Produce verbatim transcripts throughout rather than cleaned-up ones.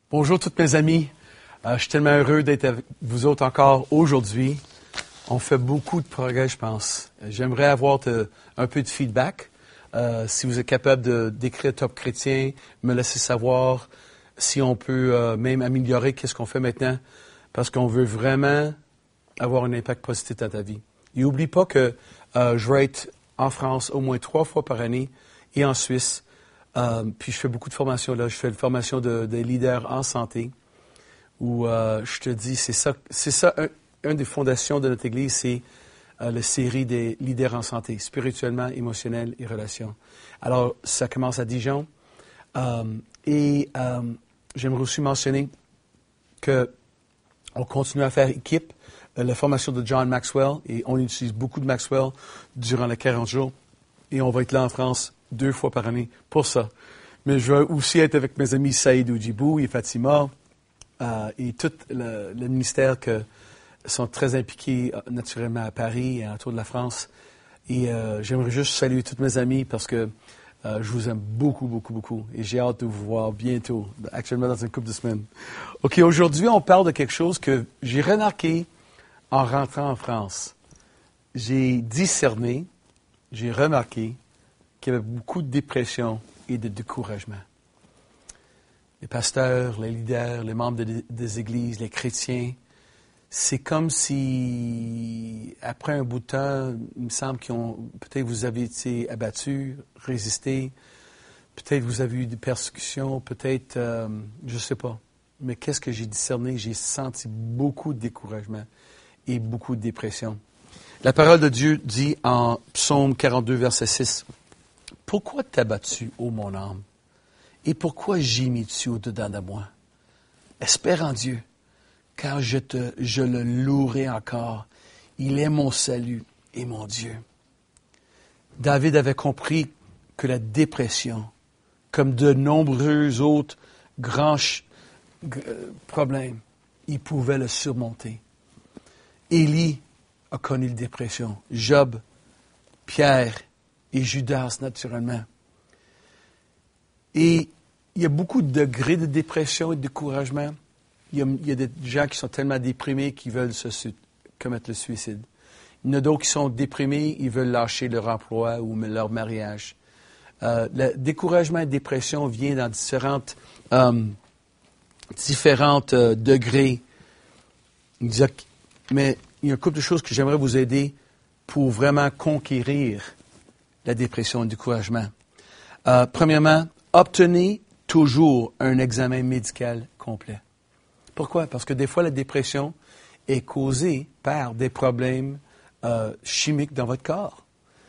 Bonjour toutes mes amis. Euh, je suis tellement heureux d'être avec vous autres encore aujourd'hui. On fait beaucoup de progrès, je pense. J'aimerais avoir te, un peu de feedback. Euh, si vous êtes capable de d'écrire Top Chrétien, me laisser savoir si on peut euh, même améliorer qu'est-ce qu'on fait maintenant, parce qu'on veut vraiment avoir un impact positif dans ta vie. Et n'oublie pas que euh, je vais être en France au moins trois fois par année et en Suisse. Euh, puis je fais beaucoup de formations là. Je fais une formation de, de leaders en santé où euh, je te dis, c'est ça, c'est ça, un, une des fondations de notre Église, c'est euh, la série des leaders en santé, spirituellement, émotionnel et relations. Alors, ça commence à Dijon. Euh, et euh, j'aimerais aussi mentionner que on continue à faire équipe, euh, la formation de John Maxwell, et on utilise beaucoup de Maxwell durant les quarante jours. Et on va être là en France deux fois par année pour ça. Mais je vais aussi être avec mes amis Saïd Oujibou et Fatima euh, et tout le, le ministère qui sont très impliqués euh, naturellement à Paris et autour de la France. Et euh, j'aimerais juste saluer tous mes amis parce que euh, je vous aime beaucoup, beaucoup, beaucoup. Et j'ai hâte de vous voir bientôt, actuellement dans une couple de semaines. OK, aujourd'hui, on parle de quelque chose que j'ai remarqué en rentrant en France. J'ai discerné, j'ai remarqué qu'il y avait beaucoup de dépression et de découragement. Les pasteurs, les leaders, les membres de, des églises, les chrétiens, c'est comme si, après un bout de temps, il me semble qu'ils ont, peut-être vous avez été abattus, résisté, peut-être vous avez eu des persécutions, peut-être, euh, je ne sais pas. Mais qu'est-ce que j'ai discerné? J'ai senti beaucoup de découragement et beaucoup de dépression. La parole de Dieu dit en Psaume quarante-deux, verset six, « Pourquoi t'as-tu, ô mon âme, et pourquoi gémis-tu au-dedans de moi? Espère en Dieu, car je, te, je le louerai encore. Il est mon salut et mon Dieu. » David avait compris que la dépression, comme de nombreux autres grands ch- g- problèmes, il pouvait le surmonter. Élie a connu la dépression. Job, Pierre et Judas, naturellement. Et il y a beaucoup de degrés de dépression et de découragement. Il y a, il y a des gens qui sont tellement déprimés qu'ils veulent se su- commettre le suicide. Il y en a d'autres qui sont déprimés, ils veulent lâcher leur emploi ou leur mariage. Euh, le découragement et la dépression vient dans différentes, euh, différentes euh, degrés. Mais il y a un couple de choses que j'aimerais vous aider pour vraiment conquérir la dépression et le découragement. Euh, premièrement, obtenez toujours un examen médical complet. Pourquoi? Parce que des fois, la dépression est causée par des problèmes euh, chimiques dans votre corps.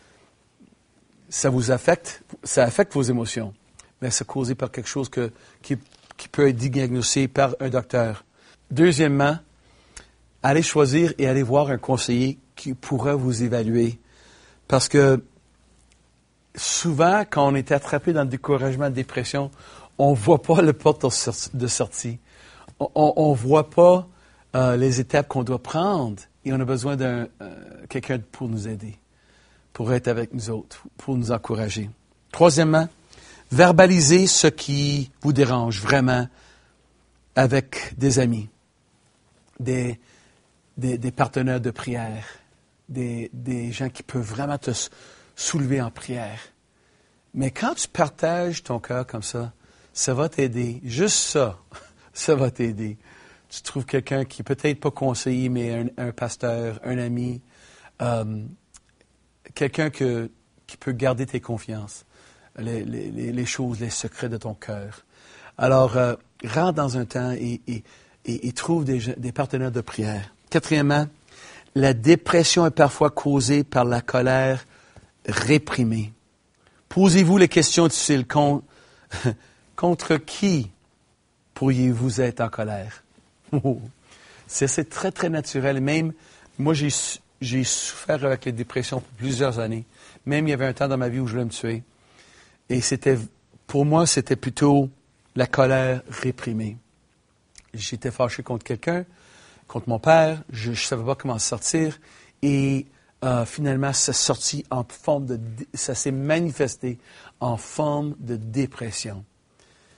Ça vous affecte, ça affecte vos émotions, mais c'est causé par quelque chose que, qui, qui peut être diagnostiqué par un docteur. Deuxièmement, allez choisir et allez voir un conseiller qui pourra vous évaluer. Parce que souvent, quand on est attrapé dans le découragement, la dépression, on ne voit pas le porte de sortie. On ne voit pas euh, les étapes qu'on doit prendre et on a besoin d'un euh, quelqu'un pour nous aider, pour être avec nous autres, pour nous encourager. Troisièmement, verbalisez ce qui vous dérange vraiment avec des amis, des, des, des partenaires de prière, des, des gens qui peuvent vraiment te soulever en prière. Mais quand tu partages ton cœur comme ça, ça va t'aider. Juste ça, ça va t'aider. Tu trouves quelqu'un qui est peut-être pas conseiller, mais un, un pasteur, un ami, euh, quelqu'un que, qui peut garder tes confiances, les, les, les choses, les secrets de ton cœur. Alors, euh, rentre dans un temps et, et, et, et trouve des, des partenaires de prière. Quatrièmement, la dépression est parfois causée par la colère réprimée. Posez-vous les questions difficiles. Con, contre qui pourriez-vous être en colère? Oh, c'est, c'est très, très naturel. Même, moi, j'ai, j'ai souffert avec les dépressions pour plusieurs années. Même, il y avait un temps dans ma vie où je voulais me tuer. Et c'était, pour moi, c'était plutôt la colère réprimée. J'étais fâché contre quelqu'un, contre mon père. Je ne savais pas comment sortir. Et euh, finalement, ça sorti en forme de, ça s'est manifesté en forme de dépression.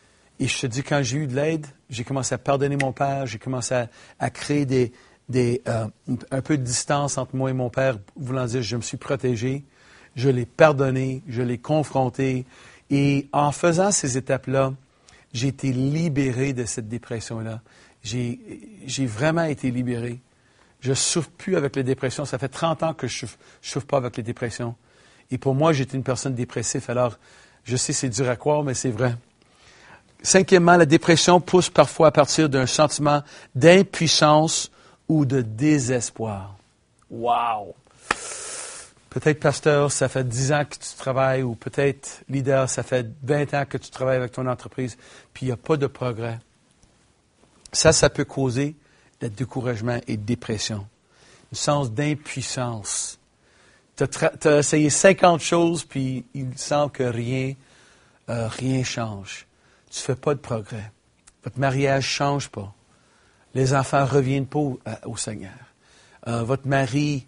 Et je te dis, quand j'ai eu de l'aide, j'ai commencé à pardonner mon père, j'ai commencé à, à créer des, des, euh, un peu de distance entre moi et mon père, voulant dire, je me suis protégé, je l'ai pardonné, je l'ai confronté. Et en faisant ces étapes-là, j'ai été libéré de cette dépression-là. J'ai, j'ai vraiment été libéré. Je ne souffre plus avec les dépressions. Ça fait trente ans que je ne souffre, souffre pas avec les dépressions. Et pour moi, j'étais une personne dépressive. Alors, je sais, c'est dur à croire, mais c'est vrai. Cinquièmement, la dépression pousse parfois à partir d'un sentiment d'impuissance ou de désespoir. Wow! Peut-être, pasteur, ça fait dix ans que tu travailles, ou peut-être, leader, ça fait vingt ans que tu travailles avec ton entreprise, puis il n'y a pas de progrès. Ça, ça peut causer le découragement et de dépression. Un sens d'impuissance. Tu as essayé cinquante choses, puis il semble que rien, euh, rien change. Tu ne fais pas de progrès. Votre mariage ne change pas. Les enfants ne reviennent pas au, à, au Seigneur. Euh, votre mari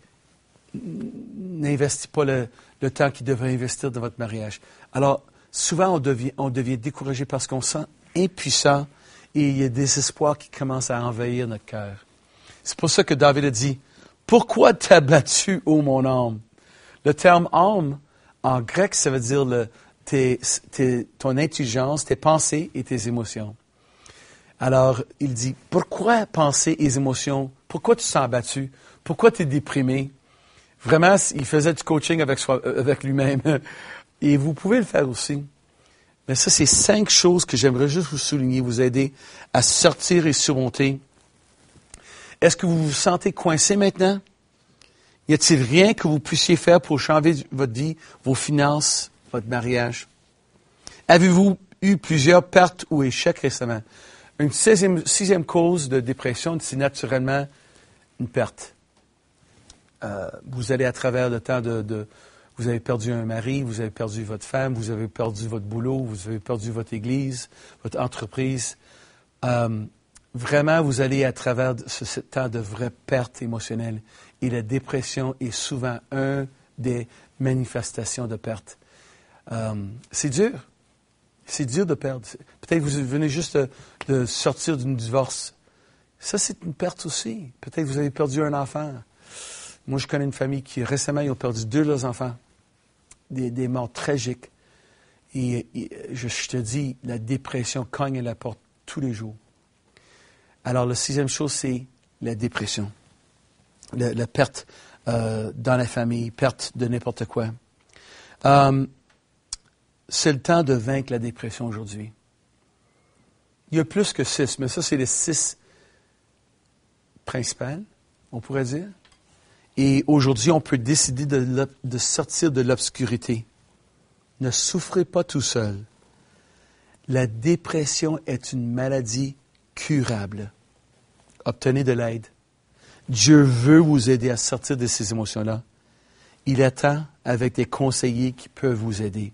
n'investit pas le, le temps qu'il devrait investir dans votre mariage. Alors, souvent, on devient, on devient découragé parce qu'on se sent impuissant et il y a des espoirs qui commencent à envahir notre cœur. C'est pour ça que David a dit, « Pourquoi t'as battu, ô mon âme? » Le terme « âme », en grec, ça veut dire le, tes, tes, ton intelligence, tes pensées et tes émotions. Alors, il dit, « Pourquoi penser et émotions? Pourquoi tu te sens battu? Pourquoi tu es déprimé? » Vraiment, il faisait du coaching avec, soi, avec lui-même. Et vous pouvez le faire aussi. Mais ça, c'est cinq choses que j'aimerais juste vous souligner, vous aider à sortir et surmonter. Est-ce que vous vous sentez coincé maintenant? Y a-t-il rien que vous puissiez faire pour changer votre vie, vos finances, votre mariage? Avez-vous eu plusieurs pertes ou échecs récemment? Une sixième, sixième cause de dépression, c'est naturellement une perte. Euh, vous allez à travers le temps de, de... Vous avez perdu un mari, vous avez perdu votre femme, vous avez perdu votre boulot, vous avez perdu votre église, votre entreprise. Euh, vraiment, vous allez à travers ce, ce temps de vraie perte émotionnelle. Et la dépression est souvent une des manifestations de perte. Euh, c'est dur. C'est dur de perdre. Peut-être que vous venez juste de, de sortir d'une divorce. Ça, c'est une perte aussi. Peut-être que vous avez perdu un enfant. Moi, je connais une famille qui, récemment, ils ont perdu deux de leurs enfants. Des, des morts tragiques. Et, et je, je te dis, la dépression cogne à la porte tous les jours. Alors, la sixième chose, c'est la dépression. La, la perte euh, dans la famille, perte de n'importe quoi. Euh, c'est le temps de vaincre la dépression aujourd'hui. Il y a plus que six, mais ça, c'est les six principales, on pourrait dire. Et aujourd'hui, on peut décider de, de sortir de l'obscurité. Ne souffrez pas tout seul. La dépression est une maladie curable. Obtenez de l'aide. Dieu veut vous aider à sortir de ces émotions-là. Il attend avec des conseillers qui peuvent vous aider.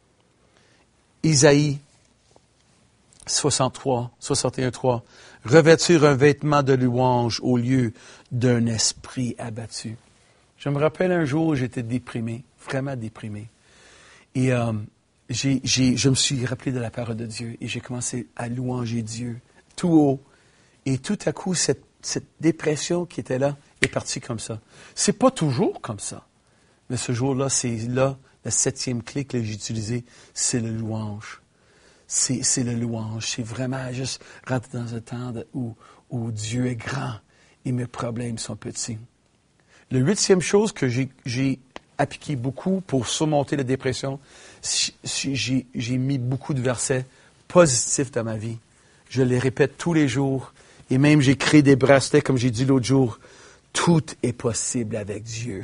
Isaïe soixante-trois, soixante et un, trois. Revêtir un vêtement de louange au lieu d'un esprit abattu. Je me rappelle un jour où j'étais déprimé, vraiment déprimé. Et euh, j'ai, j'ai, je me suis rappelé de la parole de Dieu et j'ai commencé à louanger Dieu tout haut. Et tout à coup, cette, cette dépression qui était là est partie comme ça. C'est pas toujours comme ça. Mais ce jour-là, c'est là, la septième clé que j'ai utilisée, c'est le louange. C'est, c'est le louange. C'est vraiment juste rentrer dans un temps de, où, où Dieu est grand et mes problèmes sont petits. La huitième chose que j'ai, j'ai appliqué beaucoup pour surmonter la dépression, j'ai, j'ai mis beaucoup de versets positifs dans ma vie. Je les répète tous les jours. Et même, j'ai créé des bracelets, comme j'ai dit l'autre jour. Tout est possible avec Dieu.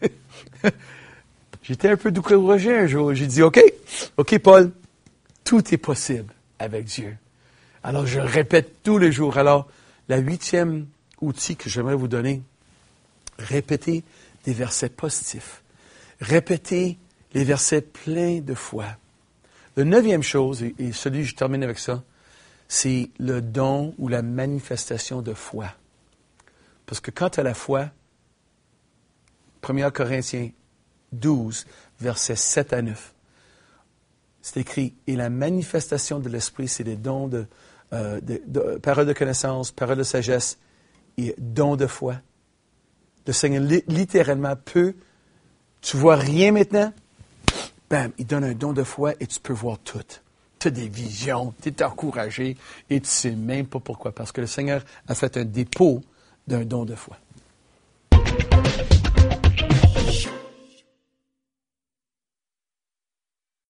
J'étais un peu découragé un jour. J'ai dit, OK, OK, Paul, tout est possible avec Dieu. Alors, je le répète tous les jours. Alors, la huitième outil que j'aimerais vous donner, répétez des versets positifs. Répétez les versets pleins de foi. La neuvième chose, et, et celui, je termine avec ça, c'est le don ou la manifestation de foi. Parce que quand tu as la foi, premier Corinthiens douze, versets sept à neuf, c'est écrit, et la manifestation de l'Esprit, c'est des dons de, euh, de, de paroles de connaissance, paroles de sagesse et dons de foi. Le Seigneur, li- littéralement, peut, tu vois rien maintenant, bam, il donne un don de foi et tu peux voir tout. Tu as des visions, tu es encouragé et tu ne sais même pas pourquoi. Parce que le Seigneur a fait un dépôt d'un don de foi.